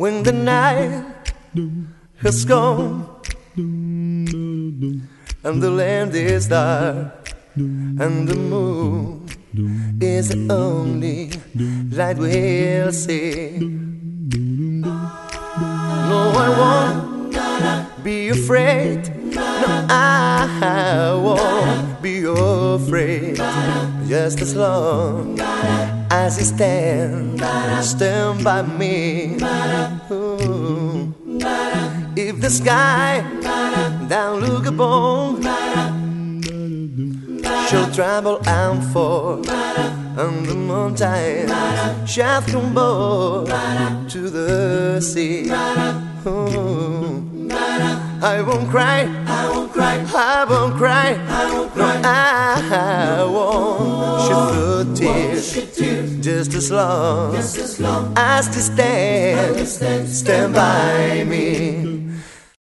when the night has gone and the land is dark and the moon is the only light we'll see. No, I won't be afraid. No, I won't be afraid. Just as long as you stand by me. Ooh. If the sky thou look upon shall tremble and fall, and the mountain shall crumble to the sea. Ooh. I won't cry, I won't cry, I won't cry, I won't cry. No, I won't shed the tears, just as long as you stand by me.